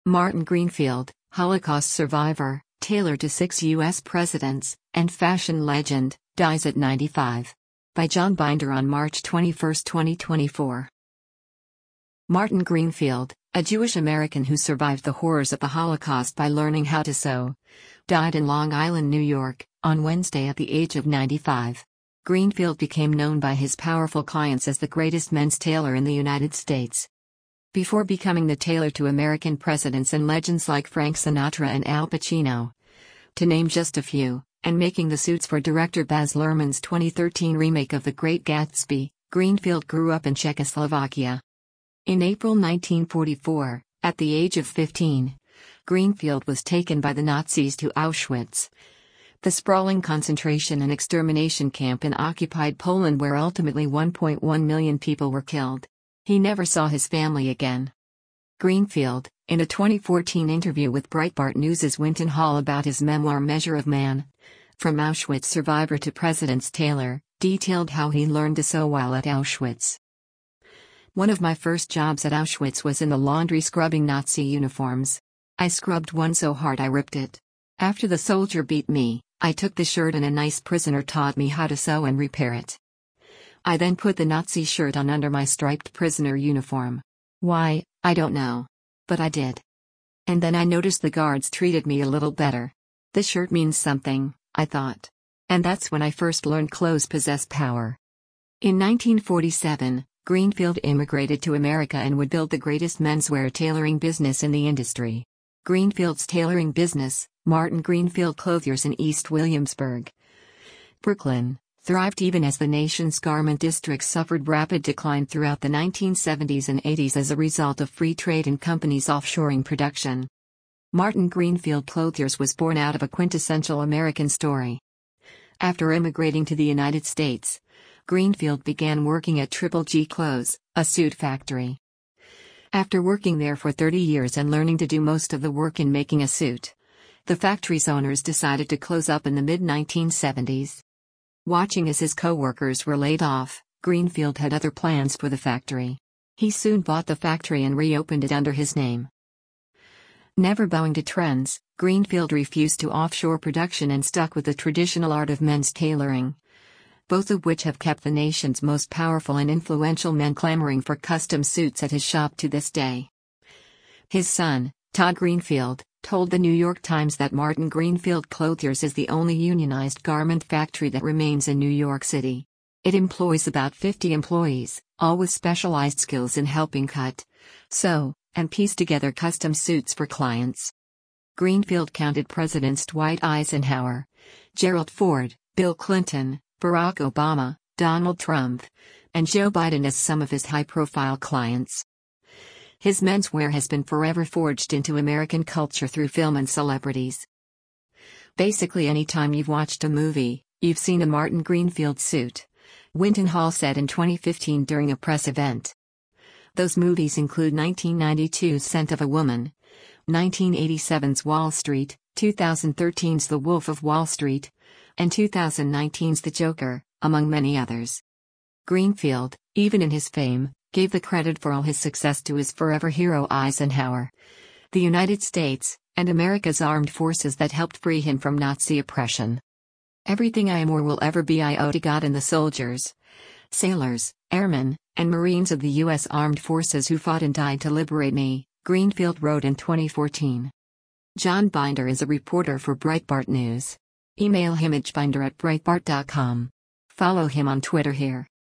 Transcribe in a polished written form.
Martin Greenfield, Holocaust survivor, tailor to 6 U.S. presidents, and fashion legend, dies at 95. By John Binder on March 21, 2024. Martin Greenfield, a Jewish American who survived the horrors of the Holocaust by learning how to sew, died in Long Island, New York, on Wednesday at the age of 95. Greenfield became known by his powerful clients as the greatest men's tailor in the United States. Before becoming the tailor to American presidents and legends like Frank Sinatra and Al Pacino, to name just a few, and making the suits for director Baz Luhrmann's 2013 remake of The Great Gatsby, Greenfield grew up in Czechoslovakia. In April 1944, at the age of 15, Greenfield was taken by the Nazis to Auschwitz, the sprawling concentration and extermination camp in occupied Poland where ultimately 1.1 million people were killed. He never saw his family again. Greenfield, in a 2014 interview with Breitbart News' Winton Hall about his memoir Measure of Man, From Auschwitz Survivor to President's Tailor, detailed how he learned to sew while at Auschwitz. One of my first jobs at Auschwitz was in the laundry scrubbing Nazi uniforms. I scrubbed one so hard I ripped it. After the soldier beat me, I took the shirt and a nice prisoner taught me how to sew and repair it. I then put the Nazi shirt on under my striped prisoner uniform. Why, I don't know. But I did. And then I noticed the guards treated me a little better. The shirt means something, I thought. And that's when I first learned clothes possess power. In 1947, Greenfield immigrated to America and would build the greatest menswear tailoring business in the industry. Greenfield's tailoring business, Martin Greenfield Clothiers in East Williamsburg, Brooklyn, thrived even as the nation's garment districts suffered rapid decline throughout the 1970s and 80s as a result of free trade and companies offshoring production. Martin Greenfield Clothiers was born out of a quintessential American story. After immigrating to the United States, Greenfield began working at Triple G Clothes, a suit factory. After working there for 30 years and learning to do most of the work in making a suit, the factory's owners decided to close up in the mid-1970s. Watching as his co-workers were laid off, Greenfield had other plans for the factory. He soon bought the factory and reopened it under his name. Never bowing to trends, Greenfield refused to offshore production and stuck with the traditional art of men's tailoring, both of which have kept the nation's most powerful and influential men clamoring for custom suits at his shop to this day. His son, Todd Greenfield, told the New York Times that Martin Greenfield Clothiers is the only unionized garment factory that remains in New York City. It employs about 50 employees, all with specialized skills in helping cut, sew, and piece together custom suits for clients. Greenfield counted Presidents Dwight Eisenhower, Gerald Ford, Bill Clinton, Barack Obama, Donald Trump, and Joe Biden as some of his high-profile clients. His menswear has been forever forged into American culture through film and celebrities. Basically anytime you've watched a movie, you've seen a Martin Greenfield suit, Winton Hall said in 2015 during a press event. Those movies include 1992's Scent of a Woman, 1987's Wall Street, 2013's The Wolf of Wall Street, and 2019's The Joker, among many others. Greenfield, even in his fame, gave the credit for all his success to his forever hero Eisenhower, the United States, and America's armed forces that helped free him from Nazi oppression. Everything I am or will ever be I owe to God and the soldiers, sailors, airmen, and Marines of the U.S. Armed Forces who fought and died to liberate me, Greenfield wrote in 2014. John Binder is a reporter for Breitbart News. Email him at binder@breitbart.com. Follow him on Twitter here.